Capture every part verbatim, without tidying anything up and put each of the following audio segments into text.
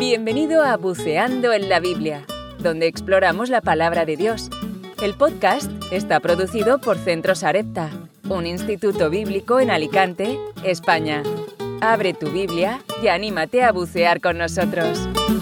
Bienvenido a Buceando en la Biblia, donde exploramos la palabra de Dios. El podcast está producido por Centro Sarepta, un instituto bíblico en Alicante, España. Abre tu Biblia y anímate a bucear con nosotros.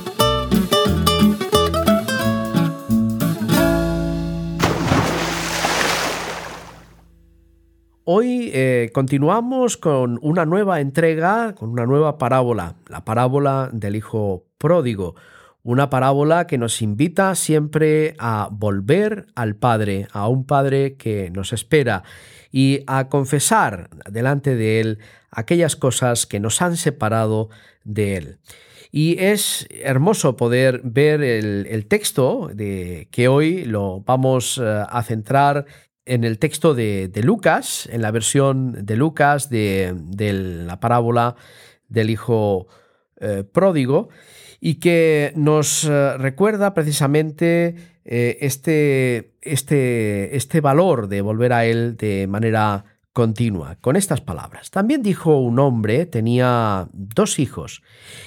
Hoy eh, continuamos con una nueva entrega, con una nueva parábola, la parábola del Hijo Pródigo, una parábola que nos invita siempre a volver al Padre, a un Padre que nos espera y a confesar delante de Él aquellas cosas que nos han separado de Él. Y es hermoso poder ver el, el texto de, que hoy lo vamos a centrar en el texto de, de Lucas, en la versión de Lucas de, de la parábola del Hijo eh, Pródigo, y que nos eh, recuerda precisamente eh, este, este, este valor de volver a Él de manera continua, con estas palabras. También dijo un hombre, tenía dos hijos,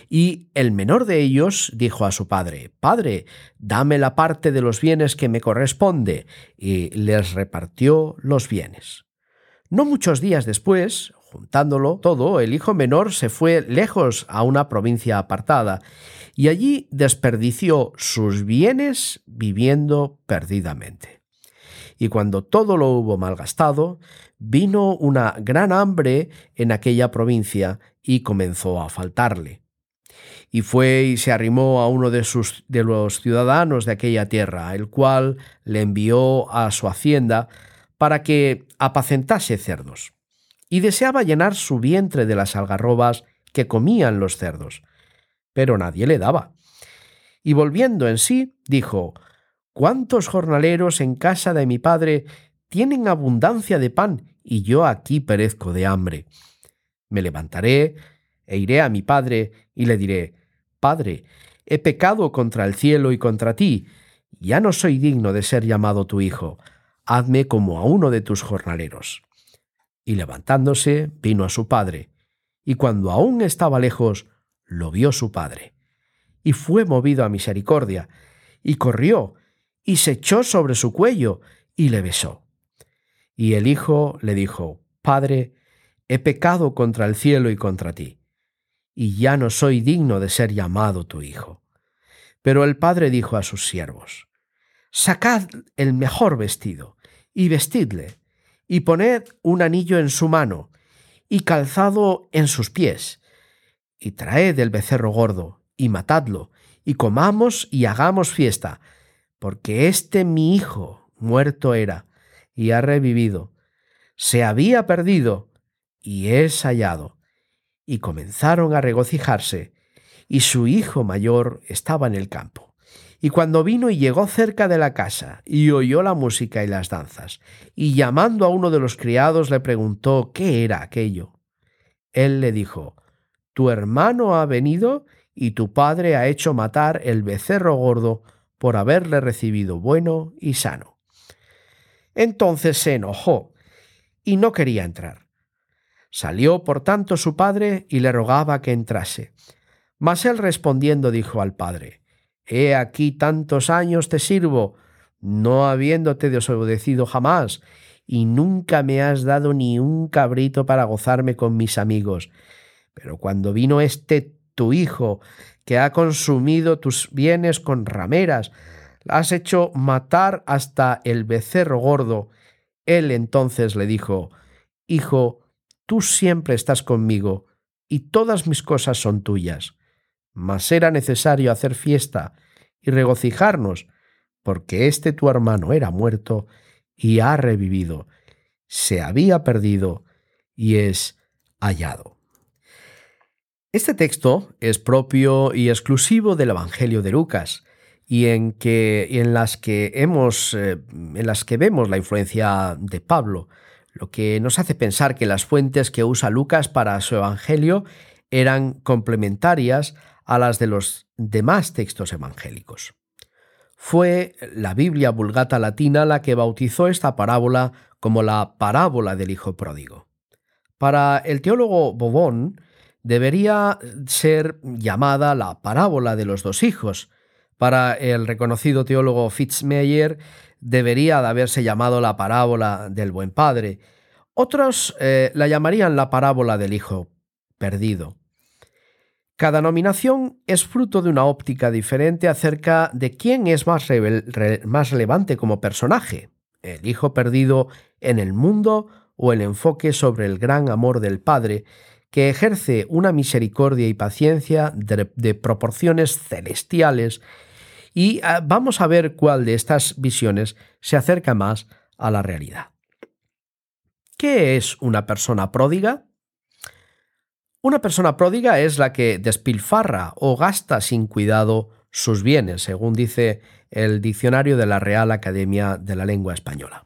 y el menor de ellos dijo a su padre: «Padre, dame la parte de los bienes que me corresponde», y les repartió los bienes. No muchos días después, juntándolo todo, el hijo menor se fue lejos a una provincia apartada, y allí desperdició sus bienes viviendo perdidamente. Y cuando todo lo hubo malgastado, vino una gran hambre en aquella provincia y comenzó a faltarle. Y fue y se arrimó a uno de, sus, de los ciudadanos de aquella tierra, el cual le envió a su hacienda para que apacentase cerdos. Y deseaba llenar su vientre de las algarrobas que comían los cerdos, pero nadie le daba. Y volviendo en sí, dijo: «¿Cuántos jornaleros en casa de mi padre tienen abundancia de pan, y yo aquí perezco de hambre? Me levantaré e iré a mi padre y le diré: Padre, he pecado contra el cielo y contra ti, ya no soy digno de ser llamado tu hijo, hazme como a uno de tus jornaleros». Y levantándose, vino a su padre, y cuando aún estaba lejos, lo vio su padre, y fue movido a misericordia, y corrió, y se echó sobre su cuello, y le besó. Y el hijo le dijo: «Padre, he pecado contra el cielo y contra ti, y ya no soy digno de ser llamado tu hijo». Pero el padre dijo a sus siervos: «Sacad el mejor vestido, y vestidle, y poned un anillo en su mano, y calzado en sus pies, y traed el becerro gordo, y matadlo, y comamos y hagamos fiesta, porque este mi hijo muerto era, y ha revivido, se había perdido, y es hallado». Y comenzaron a regocijarse, y su hijo mayor estaba en el campo. Y cuando vino y llegó cerca de la casa, y oyó la música y las danzas, y llamando a uno de los criados le preguntó qué era aquello. Él le dijo: «Tu hermano ha venido, y tu padre ha hecho matar el becerro gordo por haberle recibido bueno y sano». Entonces se enojó, y no quería entrar. Salió, por tanto, su padre y le rogaba que entrase. Mas él respondiendo dijo al padre: «He aquí tantos años te sirvo, no habiéndote desobedecido jamás, y nunca me has dado ni un cabrito para gozarme con mis amigos. Pero cuando vino este tu hijo, que ha consumido tus bienes con rameras, has hecho matar hasta el becerro gordo». Él entonces le dijo: «Hijo, tú siempre estás conmigo, y todas mis cosas son tuyas. Mas era necesario hacer fiesta y regocijarnos, porque este tu hermano era muerto y ha revivido, se había perdido y es hallado». Este texto es propio y exclusivo del Evangelio de Lucas, y en, que, y en, las que hemos, eh, en las que vemos la influencia de Pablo, lo que nos hace pensar que las fuentes que usa Lucas para su Evangelio eran complementarias a las de los demás textos evangélicos. Fue la Biblia Vulgata Latina la que bautizó esta parábola como la parábola del Hijo Pródigo. Para el teólogo Bobón, debería ser llamada la parábola de los dos hijos. Para el reconocido teólogo Fitzmayer, debería de haberse llamado la parábola del buen padre. Otros eh, la llamarían la parábola del hijo perdido. Cada nominación es fruto de una óptica diferente acerca de quién es más, re- re- más relevante como personaje, el hijo perdido en el mundo o el enfoque sobre el gran amor del Padre, que ejerce una misericordia y paciencia de, de proporciones celestiales. Y uh, vamos a ver cuál de estas visiones se acerca más a la realidad. ¿Qué es una persona pródiga? Una persona pródiga es la que despilfarra o gasta sin cuidado sus bienes, según dice el diccionario de la Real Academia de la Lengua Española.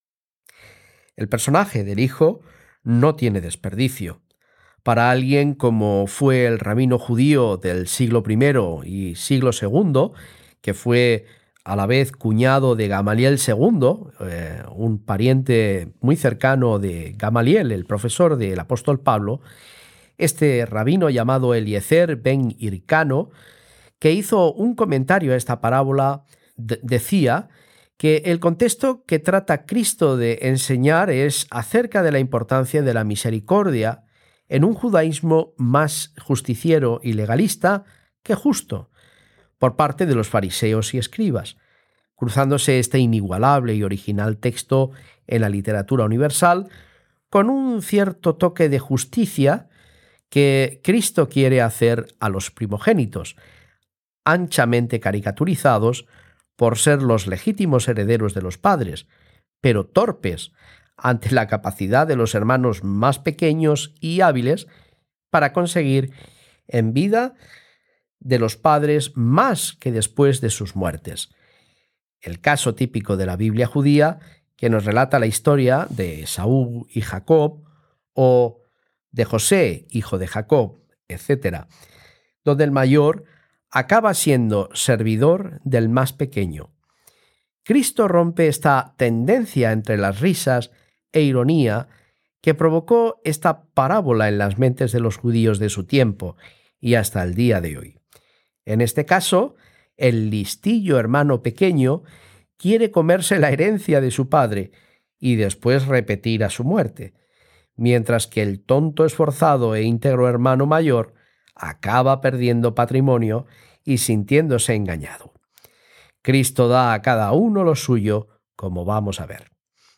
El personaje del hijo no tiene desperdicio. Para alguien como fue el rabino judío del siglo primero y siglo segundo, que fue a la vez cuñado de Gamaliel segundo, eh, un pariente muy cercano de Gamaliel, el profesor del apóstol Pablo, este rabino llamado Eliezer ben Hircano, que hizo un comentario a esta parábola, de- decía que el contexto que trata Cristo de enseñar es acerca de la importancia de la misericordia en un judaísmo más justiciero y legalista que justo, por parte de los fariseos y escribas, cruzándose este inigualable y original texto en la literatura universal con un cierto toque de justicia que Cristo quiere hacer a los primogénitos, anchamente caricaturizados por ser los legítimos herederos de los padres, pero torpes ante la capacidad de los hermanos más pequeños y hábiles para conseguir en vida de los padres más que después de sus muertes. El caso típico de la Biblia judía, que nos relata la historia de Esaú y Jacob, o de José, hijo de Jacob, etcétera, donde el mayor acaba siendo servidor del más pequeño. Cristo rompe esta tendencia entre las risas e ironía que provocó esta parábola en las mentes de los judíos de su tiempo y hasta el día de hoy. En este caso, el listillo hermano pequeño quiere comerse la herencia de su padre y después repetir a su muerte, mientras que el tonto esforzado e íntegro hermano mayor acaba perdiendo patrimonio y sintiéndose engañado. Cristo da a cada uno lo suyo, como vamos a ver.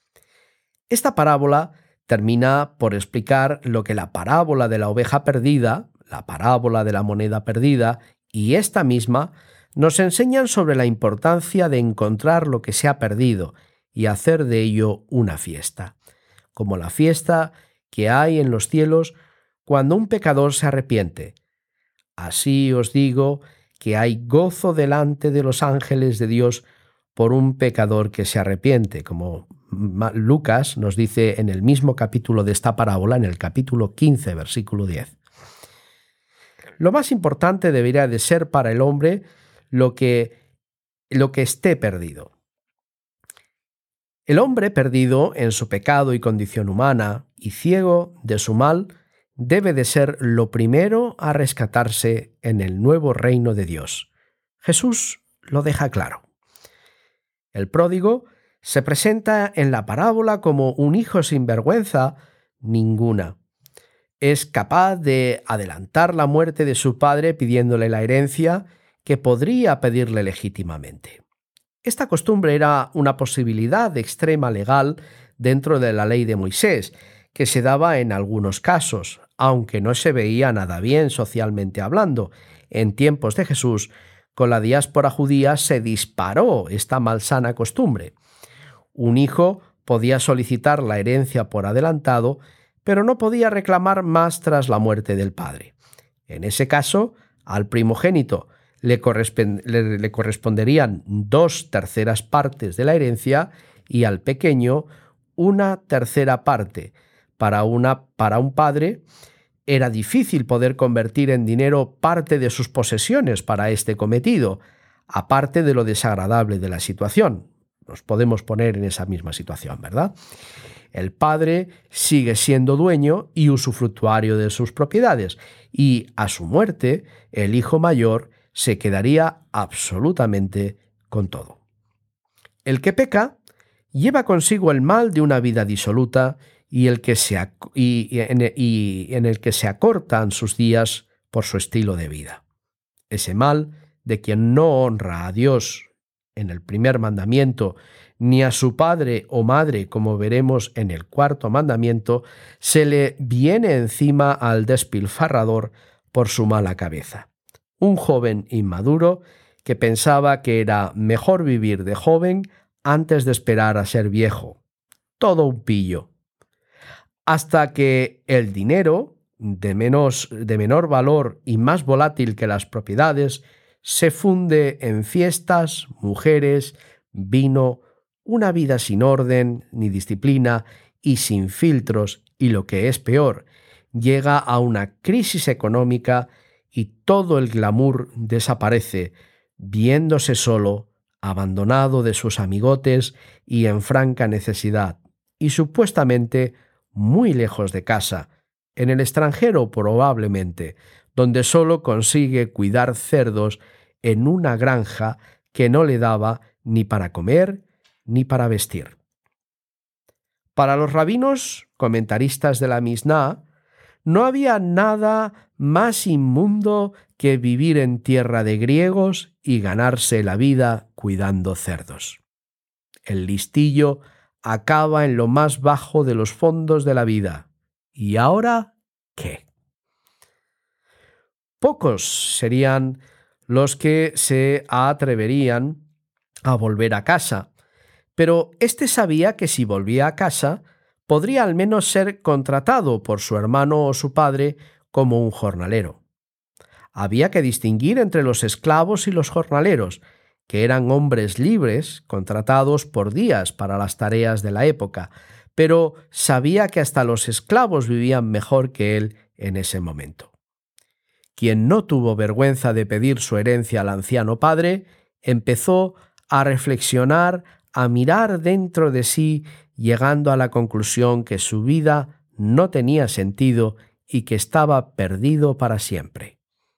Esta parábola termina por explicar lo que la parábola de la oveja perdida, la parábola de la moneda perdida y esta misma nos enseñan sobre la importancia de encontrar lo que se ha perdido y hacer de ello una fiesta, como la fiesta que hay en los cielos cuando un pecador se arrepiente. Así os digo que hay gozo delante de los ángeles de Dios por un pecador que se arrepiente, como Lucas nos dice en el mismo capítulo de esta parábola, en el capítulo quince, versículo diez. Lo más importante debería de ser para el hombre lo que, lo que esté perdido. El hombre perdido en su pecado y condición humana y ciego de su mal debe de ser lo primero a rescatarse en el nuevo reino de Dios. Jesús lo deja claro. El pródigo se presenta en la parábola como un hijo sin vergüenza ninguna. Es capaz de adelantar la muerte de su padre pidiéndole la herencia que podría pedirle legítimamente. Esta costumbre era una posibilidad de extrema legal dentro de la ley de Moisés, que se daba en algunos casos, aunque no se veía nada bien socialmente hablando. En tiempos de Jesús, con la diáspora judía se disparó esta malsana costumbre. Un hijo podía solicitar la herencia por adelantado, pero no podía reclamar más tras la muerte del padre. En ese caso, al primogénito le, correspond- le, le corresponderían dos terceras partes de la herencia y al pequeño una tercera parte. Para, una, para un padre era difícil poder convertir en dinero parte de sus posesiones para este cometido, aparte de lo desagradable de la situación. Nos podemos poner en esa misma situación, ¿verdad? el padre sigue siendo dueño y usufructuario de sus propiedades, y a su muerte el hijo mayor se quedaría absolutamente con todo. El que peca lleva consigo el mal de una vida disoluta y, el que se ac- y, y en, y en el que se acortan sus días por su estilo de vida. Ese mal de quien no honra a Dios en el primer mandamiento, ni a su padre o madre, como veremos en el cuarto mandamiento, se le viene encima al despilfarrador por su mala cabeza. Un joven inmaduro que pensaba que era mejor vivir de joven antes de esperar a ser viejo. Todo un pillo. Hasta que el dinero, de, menos, de menor valor y más volátil que las propiedades, se funde en fiestas, mujeres, vino, una vida sin orden ni disciplina y sin filtros, y lo que es peor, llega a una crisis económica y todo el glamour desaparece, viéndose solo, abandonado de sus amigotes y en franca necesidad, y supuestamente muy lejos de casa, en el extranjero probablemente, donde solo consigue cuidar cerdos en una granja que no le daba ni para comer ni para vestir. Para los rabinos, comentaristas de la Misná, no había nada más inmundo que vivir en tierra de griegos y ganarse la vida cuidando cerdos. El listillo acaba en lo más bajo de los fondos de la vida. ¿Y ahora qué? Pocos serían los que se atreverían a volver a casa, pero éste sabía que si volvía a casa, podría al menos ser contratado por su hermano o su padre como un jornalero. Había que distinguir entre los esclavos y los jornaleros, que eran hombres libres, contratados por días para las tareas de la época, pero sabía que hasta los esclavos vivían mejor que él en ese momento. Quien no tuvo vergüenza de pedir su herencia al anciano padre, empezó a reflexionar, a mirar dentro de sí, llegando a la conclusión que su vida no tenía sentido y que estaba perdido para siempre.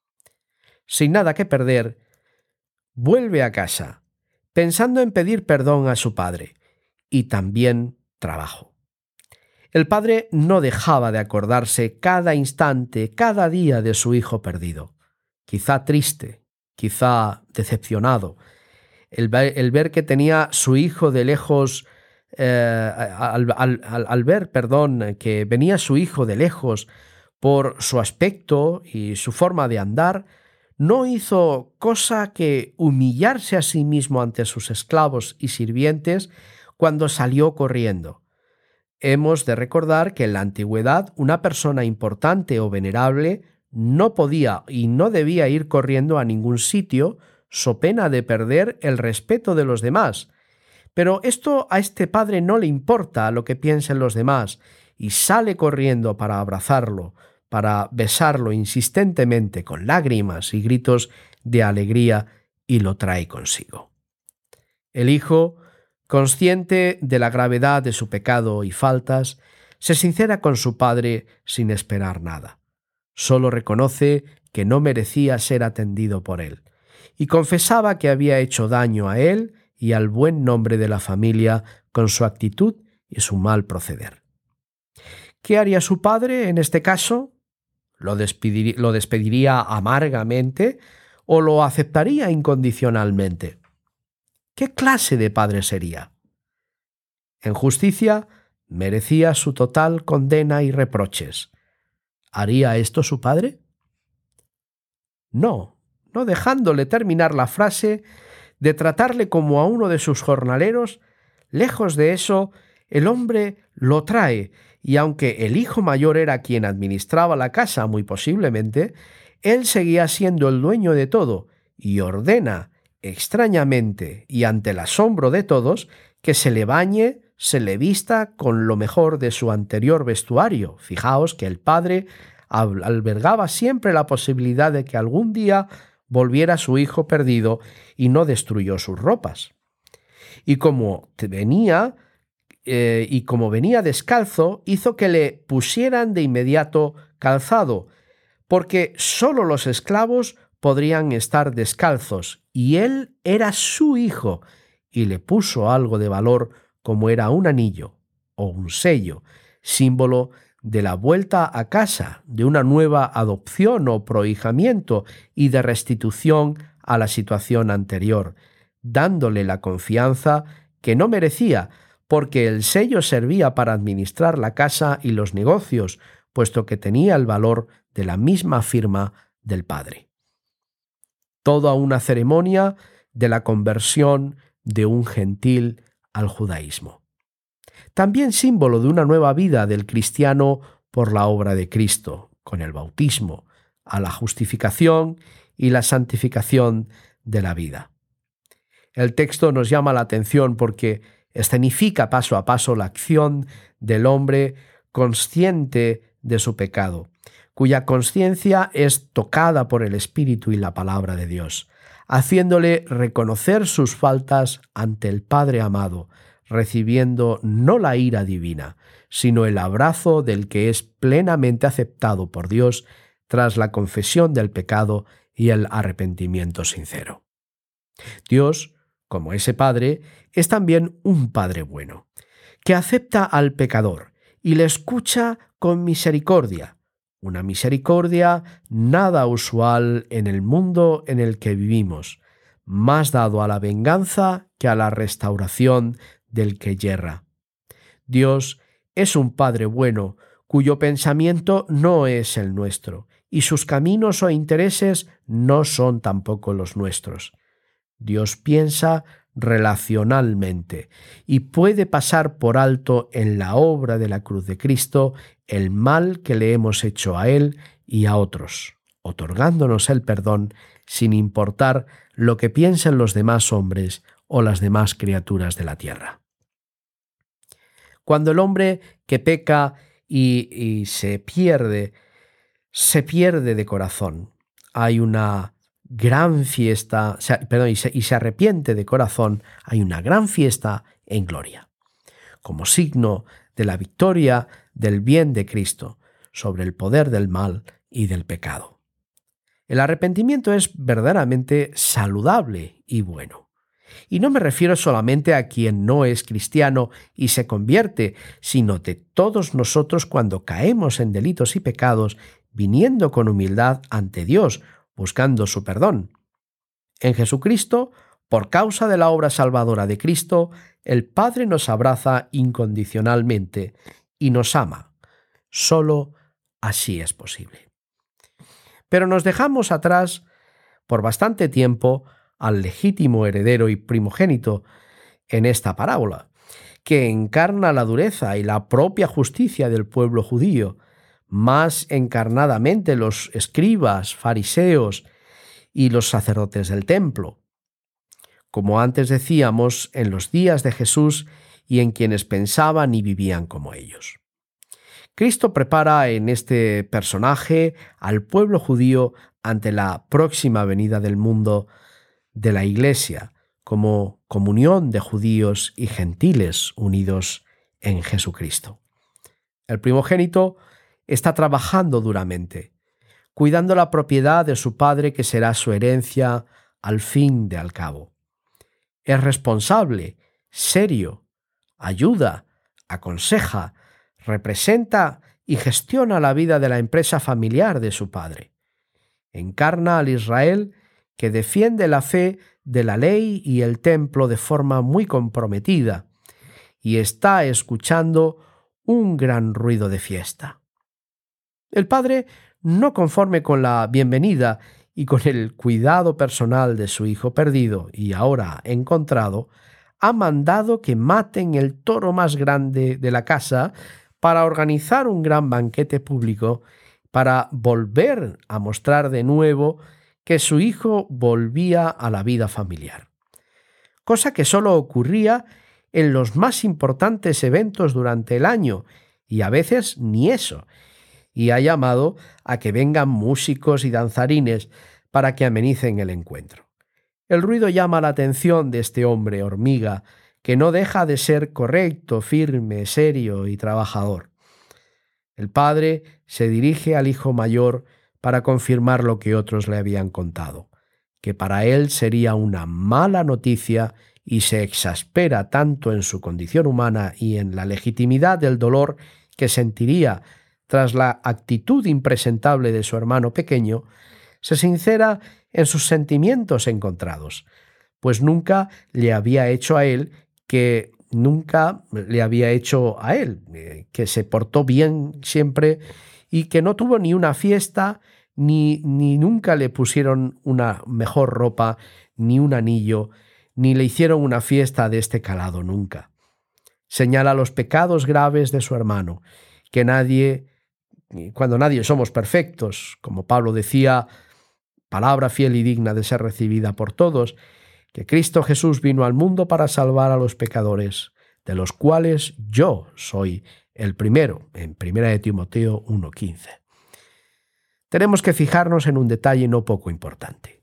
Sin nada que perder, vuelve a casa, pensando en pedir perdón a su padre, y también trabajo. El padre no dejaba de acordarse cada instante, cada día de su hijo perdido. Quizá triste, quizá decepcionado. El ver, el ver que tenía su hijo de lejos, eh, al, al, al ver, perdón, que venía su hijo de lejos por su aspecto y su forma de andar, no hizo cosa que humillarse a sí mismo ante sus esclavos y sirvientes cuando salió corriendo. Hemos de recordar que en la antigüedad una persona importante o venerable no podía y no debía ir corriendo a ningún sitio, so pena de perder el respeto de los demás. Pero esto a este padre no le importa lo que piensen los demás, y sale corriendo para abrazarlo, para besarlo insistentemente con lágrimas y gritos de alegría, y lo trae consigo. El hijo, consciente de la gravedad de su pecado y faltas, se sincera con su padre sin esperar nada. Solo reconoce que no merecía ser atendido por él, y confesaba que había hecho daño a él y al buen nombre de la familia con su actitud y su mal proceder. ¿Qué haría su padre en este caso? ¿Lo despediría, lo despediría amargamente o lo aceptaría incondicionalmente? ¿Qué clase de padre sería? En justicia, merecía su total condena y reproches. ¿Haría esto su padre? No, no dejándole terminar la frase de tratarle como a uno de sus jornaleros, lejos de eso, el hombre lo trae, y aunque el hijo mayor era quien administraba la casa muy posiblemente, él seguía siendo el dueño de todo, y ordena, extrañamente y ante el asombro de todos, que se le bañe, se le vista con lo mejor de su anterior vestuario. Fijaos que el padre albergaba siempre la posibilidad de que algún día volviera su hijo perdido y no destruyó sus ropas. Y como venía, eh, y como venía descalzo, hizo que le pusieran de inmediato calzado, porque sólo los esclavos podrían estar descalzos, y él era su hijo, y le puso algo de valor como era un anillo o un sello, símbolo de la vuelta a casa, de una nueva adopción o prohijamiento y de restitución a la situación anterior, dándole la confianza que no merecía, porque el sello servía para administrar la casa y los negocios, puesto que tenía el valor de la misma firma del padre. Toda una ceremonia de la conversión de un gentil al judaísmo. También símbolo de una nueva vida del cristiano por la obra de Cristo, con el bautismo, a la justificación y la santificación de la vida. El texto nos llama la atención porque escenifica paso a paso la acción del hombre consciente de su pecado, cuya conciencia es tocada por el Espíritu y la palabra de Dios, haciéndole reconocer sus faltas ante el Padre amado, recibiendo no la ira divina, sino el abrazo del que es plenamente aceptado por Dios tras la confesión del pecado y el arrepentimiento sincero. Dios, como ese Padre, es también un Padre bueno, que acepta al pecador y le escucha con misericordia, una misericordia nada usual en el mundo en el que vivimos, más dado a la venganza que a la restauración del que yerra. Dios es un Padre bueno, cuyo pensamiento no es el nuestro, y sus caminos o intereses no son tampoco los nuestros. Dios piensa relacionalmente y puede pasar por alto en la obra de la cruz de Cristo el mal que le hemos hecho a Él y a otros, otorgándonos el perdón sin importar lo que piensen los demás hombres o las demás criaturas de la tierra. Cuando el hombre que peca y, y se pierde, se pierde de corazón, hay una gran fiesta, se, perdón, y se, y se arrepiente de corazón, hay una gran fiesta en gloria, como signo de la victoria del bien de Cristo sobre el poder del mal y del pecado. El arrepentimiento es verdaderamente saludable y bueno. Y no me refiero solamente a quien no es cristiano y se convierte, sino de todos nosotros cuando caemos en delitos y pecados, viniendo con humildad ante Dios, buscando su perdón. En Jesucristo, por causa de la obra salvadora de Cristo, el Padre nos abraza incondicionalmente y nos ama. Solo así es posible. Pero nos dejamos atrás por bastante tiempo al legítimo heredero y primogénito en esta parábola, que encarna la dureza y la propia justicia del pueblo judío, más encarnadamente los escribas, fariseos y los sacerdotes del templo. Como antes decíamos, en los días de Jesús y en quienes pensaban y vivían como ellos. Cristo prepara en este personaje al pueblo judío ante la próxima venida del mundo de la Iglesia, como comunión de judíos y gentiles unidos en Jesucristo. El primogénito está trabajando duramente, cuidando la propiedad de su padre que será su herencia al fin de al cabo. Es responsable, serio, ayuda, aconseja, representa y gestiona la vida de la empresa familiar de su padre. Encarna al Israel que defiende la fe de la ley y el templo de forma muy comprometida y está escuchando un gran ruido de fiesta. El padre, no conforme con la bienvenida y con el cuidado personal de su hijo perdido y ahora encontrado, ha mandado que maten el toro más grande de la casa para organizar un gran banquete público, para volver a mostrar de nuevo que su hijo volvía a la vida familiar. Cosa que solo ocurría en los más importantes eventos durante el año, y a veces ni eso, y ha llamado a que vengan músicos y danzarines para que amenicen el encuentro. El ruido llama la atención de este hombre hormiga que no deja de ser correcto, firme, serio y trabajador. El padre se dirige al hijo mayor para confirmar lo que otros le habían contado, que para él sería una mala noticia, y se exaspera tanto en su condición humana y en la legitimidad del dolor que sentiría tras la actitud impresentable de su hermano pequeño, se sincera en sus sentimientos encontrados, pues nunca le había hecho a él que nunca le había hecho a él, eh, que se portó bien siempre y que no tuvo ni una fiesta, ni, ni nunca le pusieron una mejor ropa, ni un anillo, ni le hicieron una fiesta de este calado nunca. Señala los pecados graves de su hermano, que nadie, cuando nadie somos perfectos, como Pablo decía, palabra fiel y digna de ser recibida por todos, que Cristo Jesús vino al mundo para salvar a los pecadores, de los cuales yo soy el primero, en primera de Timoteo uno quince. Tenemos que fijarnos en un detalle no poco importante.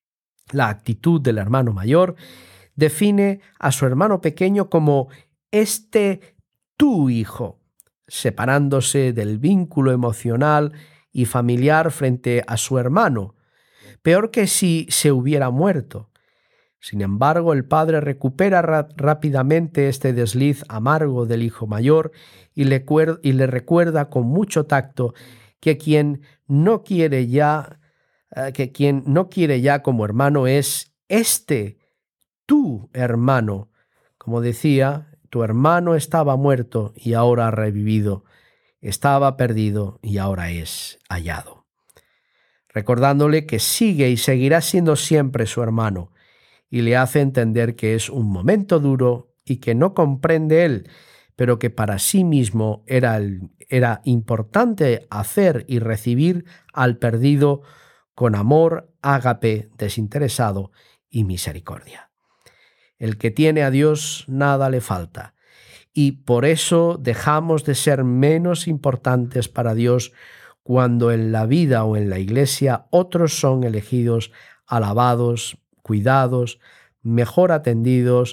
La actitud del hermano mayor define a su hermano pequeño como este tu hijo, separándose del vínculo emocional y familiar frente a su hermano, peor que si se hubiera muerto. Sin embargo, el padre recupera rápidamente este desliz amargo del hijo mayor y le, y le recuerda con mucho tacto que quien no quiere ya, eh, que quien no quiere ya como hermano es este, tu hermano. Como decía, tu hermano estaba muerto y ahora ha revivido, estaba perdido y ahora es hallado. Recordándole que sigue y seguirá siendo siempre su hermano, y le hace entender que es un momento duro y que no comprende él, pero que para sí mismo era, el, era importante hacer y recibir al perdido con amor, ágape, desinteresado y misericordia. El que tiene a Dios nada le falta, y por eso dejamos de ser menos importantes para Dios cuando en la vida o en la iglesia otros son elegidos, alabados, cuidados, mejor atendidos,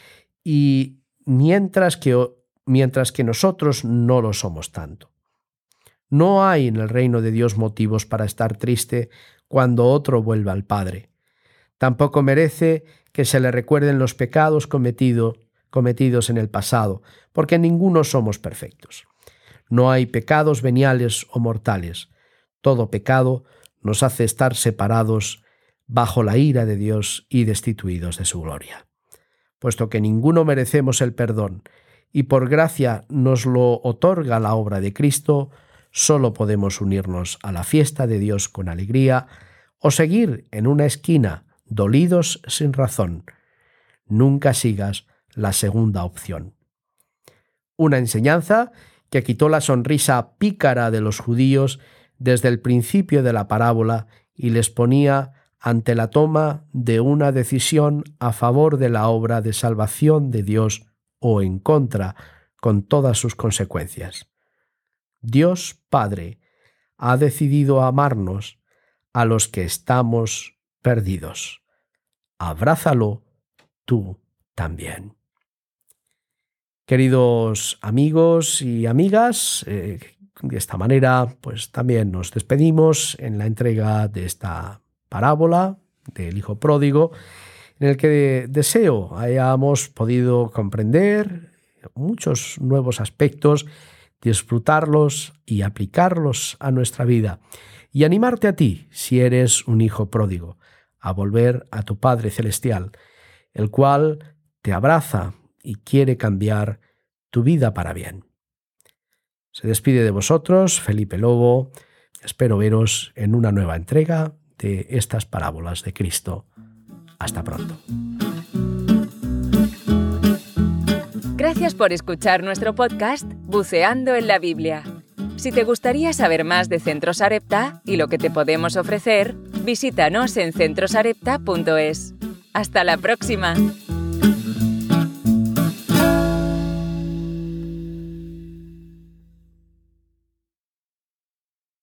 y mientras que, mientras que nosotros no lo somos tanto. No hay en el reino de Dios motivos para estar triste cuando otro vuelve al Padre. Tampoco merece que se le recuerden los pecados cometido, cometidos en el pasado, porque ninguno somos perfectos. No hay pecados veniales o mortales. Todo pecado nos hace estar separados bajo la ira de Dios y destituidos de su gloria. Puesto que ninguno merecemos el perdón y por gracia nos lo otorga la obra de Cristo, solo podemos unirnos a la fiesta de Dios con alegría o seguir en una esquina dolidos sin razón. Nunca sigas la segunda opción. Una enseñanza que quitó la sonrisa pícara de los judíos desde el principio de la parábola y les ponía ante la toma de una decisión a favor de la obra de salvación de Dios o en contra, con todas sus consecuencias. Dios Padre ha decidido amarnos a los que estamos perdidos. Abrázalo tú también. Queridos amigos y amigas, eh, de esta manera pues también nos despedimos en la entrega de esta parábola del Hijo Pródigo, en el que deseo hayamos podido comprender muchos nuevos aspectos, disfrutarlos y aplicarlos a nuestra vida, y animarte a ti, si eres un hijo pródigo, a volver a tu Padre Celestial, el cual te abraza y quiere cambiar tu vida para bien. Se despide de vosotros Felipe Lobo. Espero veros en una nueva entrega de estas parábolas de Cristo. Hasta pronto. Gracias por escuchar nuestro podcast Buceando en la Biblia. Si te gustaría saber más de Centro Sarepta y lo que te podemos ofrecer, visítanos en centro sarepta punto es. ¡Hasta la próxima!